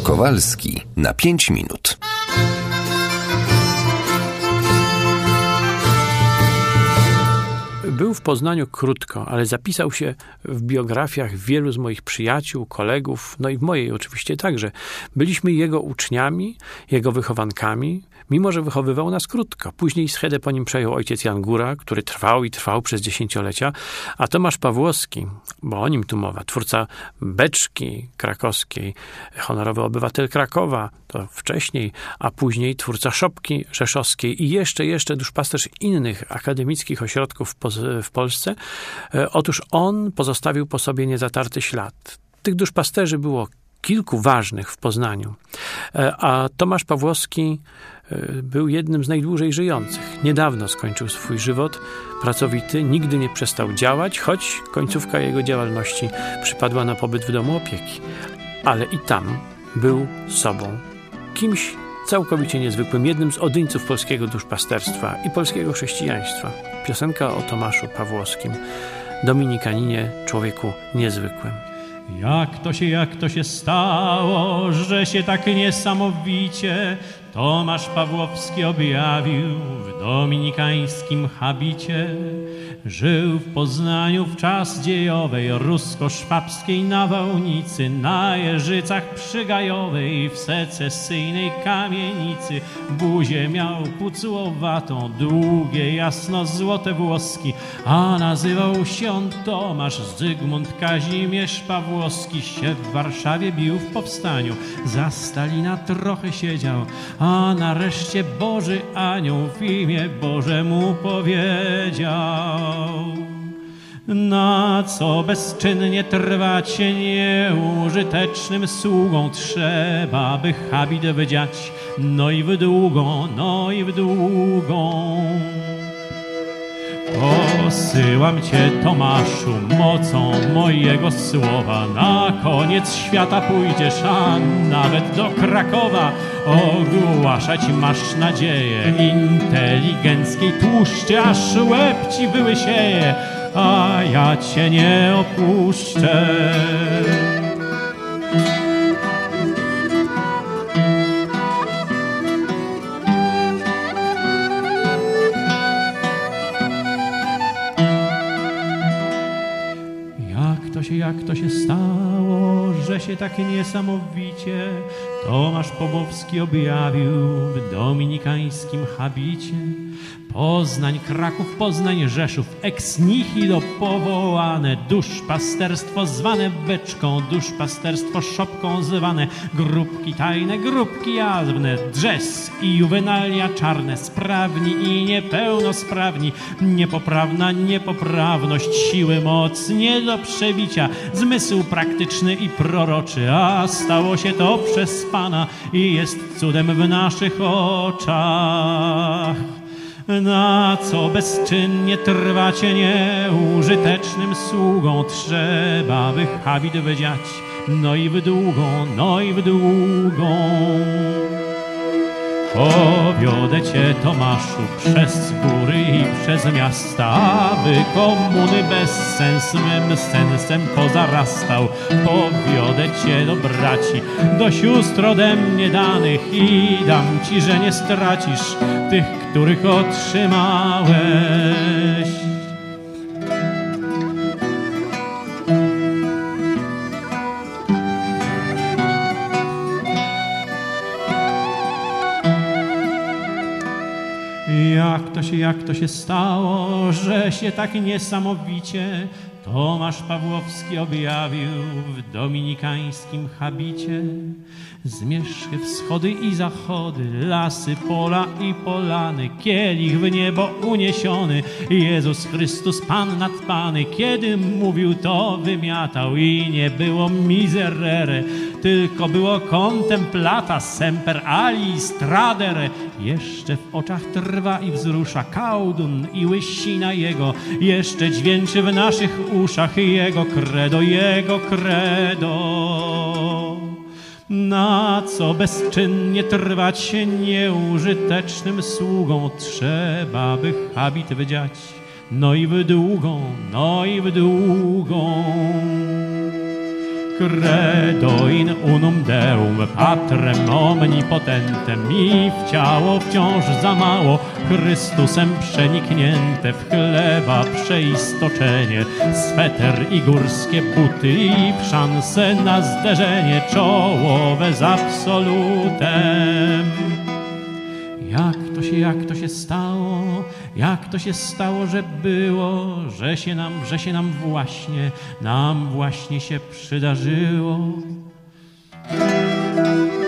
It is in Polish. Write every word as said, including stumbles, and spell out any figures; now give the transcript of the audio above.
Kowalski na pięć minut. Był w Poznaniu krótko, ale zapisał się w biografiach wielu z moich przyjaciół, kolegów, no i w mojej oczywiście także. Byliśmy jego uczniami, jego wychowankami, mimo że wychowywał nas krótko. Później schedę po nim przejął ojciec Jan Góra, który trwał i trwał przez dziesięciolecia, a Tomasz Pawłowski, bo o nim tu mowa, twórca Beczki krakowskiej, honorowy obywatel Krakowa, to wcześniej, a później twórca Szopki rzeszowskiej i jeszcze, jeszcze duszpasterz innych akademickich ośrodków w Polsce. Otóż on pozostawił po sobie niezatarty ślad. Tych duszpasterzy było kilku ważnych w Poznaniu, a Tomasz Pawłowski był jednym z najdłużej żyjących. Niedawno skończył swój żywot pracowity, nigdy nie przestał działać, choć końcówka jego działalności przypadła na pobyt w domu opieki. Ale i tam był sobą, kimś całkowicie niezwykłym, jednym z odyńców polskiego duszpasterstwa i polskiego chrześcijaństwa. Piosenka o Tomaszu Pawłowskim, dominikaninie, człowieku niezwykłym. Jak to się, jak to się stało, że się tak niesamowicie Tomasz Pawłowski objawił w dominikańskim habicie. Żył w Poznaniu w czas dziejowej, rusko-szwabskiej nawałnicy, na Jeżycach przygajowej, w secesyjnej kamienicy. Buzię miał pucułowatą, długie, jasno-złote włoski, a nazywał się on Tomasz Zygmunt Kazimierz Pawłowski. Się w Warszawie bił w powstaniu, za Stalina trochę siedział, a nareszcie Boży anioł w imię Boże mu powiedział: na co bezczynnie trwacie nieużytecznym sługą, trzeba by habit wydziać, no i w długą, no i w długą. Posyłam cię, Tomaszu, mocą mojego słowa, na koniec świata pójdziesz, a nawet do Krakowa. Ogłaszać masz nadzieję inteligenckiej tłuszczy, aż łeb ci wyłysieje, a ja cię nie opuszczę. Jak to się stało, że się tak niesamowicie Tomasz Pawłowski objawił w dominikańskim habicie? Poznań, Kraków, Poznań, Rzeszów, ex nihilo powołane, duszpasterstwo zwane Beczką, duszpasterstwo Szopką zwane, grupki tajne, grupki jawne, drzes i juwenalia czarne, sprawni i niepełnosprawni, niepoprawna niepoprawność, siły moc nie do przebicia, zmysł praktyczny i proroczy, a stało się to przez Pana i jest cudem w naszych oczach. Na co bezczynnie trwacie nieużytecznym sługą, trzeba by habit wydziać, no i w długą, no i w długą. Powiodę cię, Tomaszu, przez góry i przez miasta, aby komuny bezsens mym sensem pozarastał. Powiodę cię do braci, do sióstr ode mnie danych i dam ci, że nie stracisz tych, których otrzymałeś. Jak to się, jak to się stało, że się tak niesamowicie Tomasz Pawłowski objawił w dominikańskim habicie? Zmierzchy, wschody i zachody, lasy, pola i polany, kielich w niebo uniesiony, Jezus Chrystus Pan nad Pany. Kiedy mówił, to wymiatał i nie było miserere, tylko było contemplata, semper ali stradere. Jeszcze w oczach trwa i wzrusza kaudun i łysina jego, jeszcze dźwięczy w naszych uszach jego credo, jego credo. Na co bezczynnie trwać nieużytecznym sługą, trzeba by habit wydziać, no i w długą, no i w długą. Credo in unum Deum, Patrem omnipotentem, mi w ciało wciąż za mało, Chrystusem przeniknięte, w chleba przeistoczenie, sweter i górskie buty i w szansę na zderzenie czołowe z absolutem. Jak to się, jak to się stało, jak to się stało, że było, że się nam, że się nam właśnie, nam właśnie się przydarzyło.